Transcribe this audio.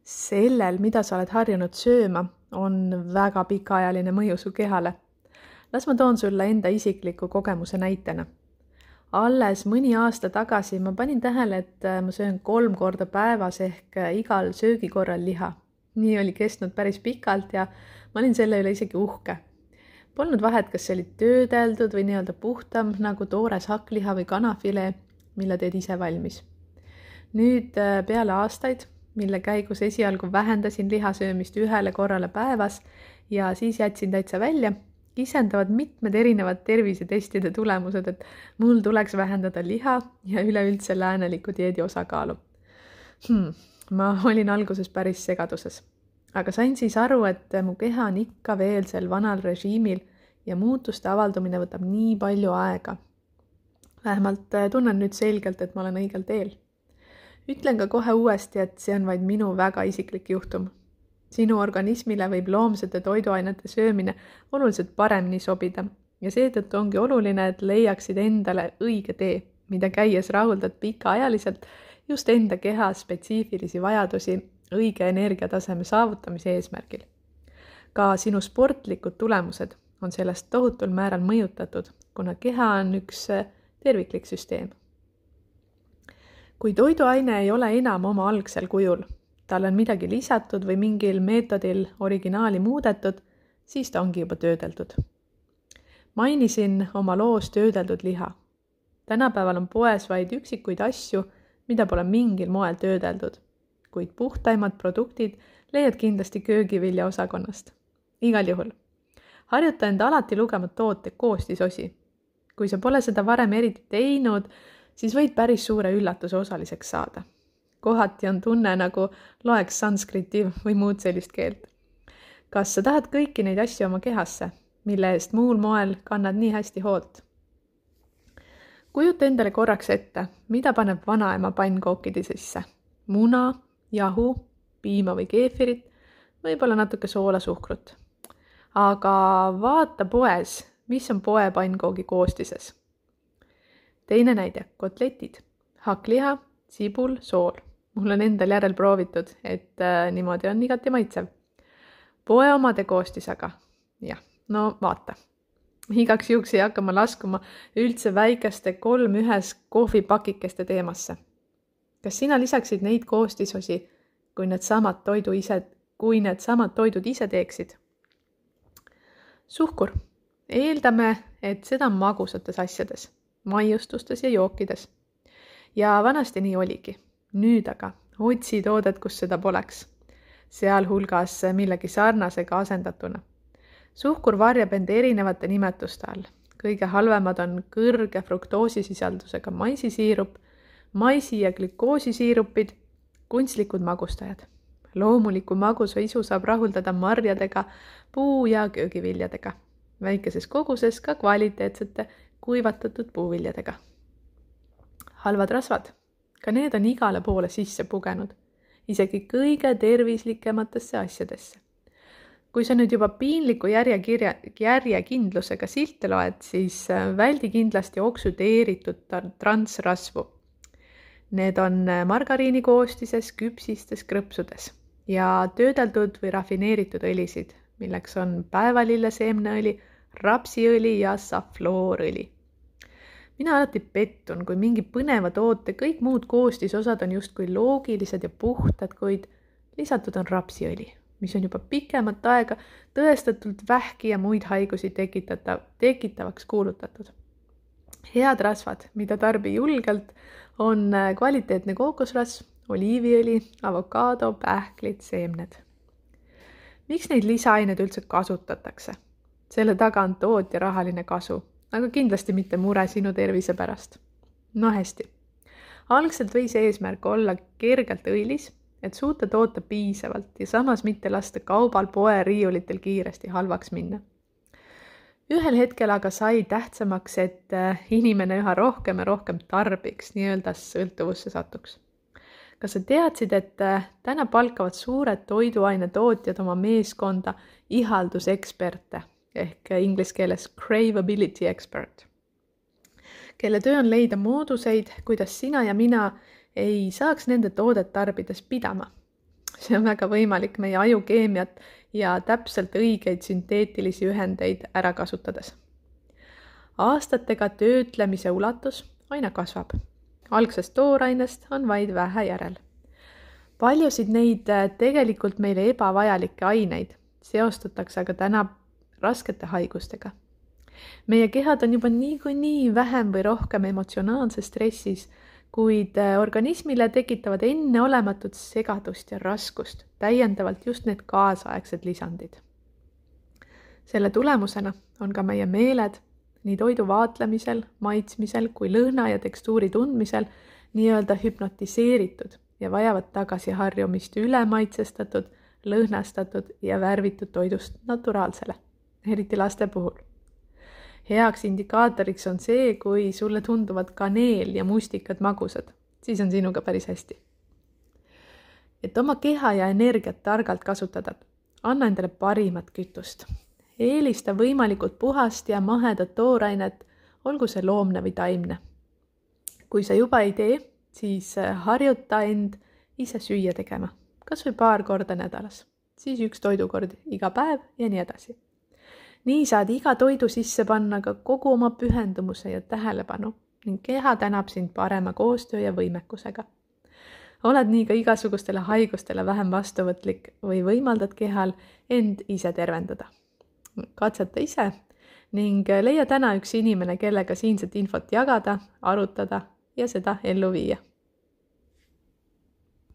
Sellel, mida sa oled harjunud sööma, on väga pikaajaline mõju su kehale. Las ma toon sulle enda isikliku kogemuse näitena. Alles mõni aasta tagasi ma panin tähele, et ma söön 3 korda päevas ehk igal söögikorral liha. Nii oli kestnud päris pikalt ja ma olin selle üle isegi uhke. Polnud vahet, kas see oli töödeldud või nii-öelda puhtam nagu toores hakkliha või kanafilee, mille teed ise valmis. Nüüd peale aastaid, mille käigus esialgu vähendasin lihasöömist 1 korrale päevas ja siis jätsin täitsa välja, kisendavad mitmed erinevad tervisetestide tulemused, et mul tuleks vähendada liha ja üleüldse lääneliku dieedi osakaalu. Ma olin alguses päris segaduses, aga sain siis aru, et mu keha on ikka veel sel vanal režiimil ja muutuste avaldumine võtab nii palju aega. Vähemalt tunnen nüüd selgelt, et ma olen õigel teel. Ütlen ka kohe uuesti, et see on vaid minu väga isiklik juhtum. Sinu organismile võib loomsete toiduainete söömine oluliselt paremini sobida ja seetõttu ongi oluline, et leiaksid endale õige tee, mida käies rahuldad pikaajaliselt just enda keha spetsiifilisi vajadusi õige energiataseme saavutamise eesmärgil. Ka sinu sportlikud tulemused on sellest tohutul määral mõjutatud, kuna keha on üks terviklik süsteem. Kui toiduaine ei ole enam oma algsel kujul, tal on midagi lisatud või mingil meetodil originaali muudetud, siis ta ongi juba töödeldud. Mainisin oma loos töödeldud liha. Tänapäeval on poes vaid üksikuid asju, mida pole mingil moel töödeldud, kuid puhtaimad produktid leiad kindlasti köögivilja osakonnast. Igal juhul. Harjuta end alati lugema toote koostisosi. Kui sa pole seda varem eriti teinud, siis võid päris suure üllatuse osaliseks saada. Kohati on tunne, nagu loeks sanskriti või muud sellist keelt. Kas sa tahad kõiki neid asju oma kehasse, mille eest muul moel kannad nii hästi hoolt? Kujuta endale korraks ette, mida paneb vanaema pannkookide sisse. Muna, jahu, piima või keefirit, võib-olla natuke soola, suhkrut. Aga vaata poes, mis on poe pannkoogi koostises. Teine näide, kotletid, hakkliha, sibul, sool. Mul on endal järel proovitud, et niimoodi on igati maitsev. Poe omade koostisaga. Jah, no vaata. Igaks juhuks ei hakka ma laskuma üldse väikeste 3-1 kohvipakikeste teemasse. Kas sina lisaksid neid koostisosi, kui need samad toidud ise teeksid? Suhkur. Eeldame, et seda on magusates asjades, maiustustes ja jookides. Ja vanasti nii oligi. Nüüd aga otsi toodet, kus seda poleks. Sealhulgas millegi sarnasega asendatuna. Suhkur varjab end erinevate nimetuste all. Kõige halvemad on kõrge fruktoosisisaldusega maisisiirup, maisi- ja glükoosisiirupid, kunstlikud magustajad. Loomuliku magusa isu saab rahuldada marjadega, puu- ja köögiviljadega. Väikeses koguses ka kvaliteetsete kuivatatud puuviljadega. Halvad rasvad. Ka need on igale poole sisse pugenud, isegi kõige tervislikematesse asjadesse. Kui sa nüüd juba piinliku järjekindlusega silte loed, siis väldi kindlasti oksüdeeritud transrasvu. Need on margariini koostises, küpsistes, krõpsudes ja töödeldud või rafineeritud õlisid, milleks on päevalilleseemneõli, rapsiõli ja safloorõli. Mina alati pettun, kui mingi põneva toote kõik muud koostisosad on justkui loogilised ja puhtad, kuid lisatud on rapsiõli, mis on juba pikemat aega tõestatult vähki ja muid haigusi tekitavaks kuulutatud. Head rasvad, mida tarbi julgelt, on kvaliteetne kookosrasv, oliiviõli, avokaado, pähklid, seemned. Miks neid lisaained üldse kasutatakse? Selle taga on tootja rahaline kasu, aga kindlasti mitte mure sinu tervise pärast. No hästi. Algselt võis eesmärk olla kergelt õilis, et suuta toota piisavalt ja samas mitte lasta kaubal poe riiulitel kiiresti halvaks minna. Ühel hetkel aga sai tähtsamaks, et inimene üha rohkem ja rohkem tarbiks, nii-öelda sõltuvusse satuks. Kas sa teadsid, et täna palkavad suured toiduainetootjad oma meeskonda ihalduseksperte ehk inglise keeles craveability expert, kelle töö on leida mooduseid, kuidas sina ja mina ei saaks nende toodet tarbides pidama. See on väga võimalik meie ajukeemiat ja täpselt õigeid sünteetilisi ühendeid ära kasutades. Aastatega töötlemise ulatus aina kasvab. Algsest toorainest on vaid vähe järel. Paljusid neid tegelikult meile ebavajalikke aineid seostatakse aga täna raskete haigustega. Meie kehad on juba niikuinii vähem või rohkem emotsionaalses stressis, kuid organismile tekitavad enneolematut segadust ja raskust, täiendavalt just need kaasaegsed lisandid. Selle tulemusena on ka meie meeled nii toidu vaatlemisel, maitsmisel kui lõhna ja tekstuuri tundmisel nii-öelda hüpnotiseeritud ja vajavad tagasi harjumist ülemaitsestatud, lõhnastatud ja värvitud toidust naturaalsele, eriti laste puhul. Heaks indikaatoriks on see, kui sulle tunduvad kaneel ja mustikad magusad, siis on sinuga päris hästi. Et oma keha ja energiat targalt kasutada, anna endale parimat kütust. Eelista võimalikult puhast ja mahedat toorainet, olgu see loomne või taimne. Kui sa juba ei tee, siis harjuta end ise süüa tegema, kas või paar korda nädalas, siis 1 toidukord iga päev ja nii edasi. Nii saad iga toidu sisse panna ka kogu oma pühendumuse ja tähelepanu ning keha tänab sind parema koostöö ja võimekusega. Oled nii ka igasugustele haigustele vähem vastuvõtlik või võimaldad kehal end ise tervendada. Katseta ise ning leia täna üks inimene, kellega siinset infot jagada, arutada ja seda ellu viia.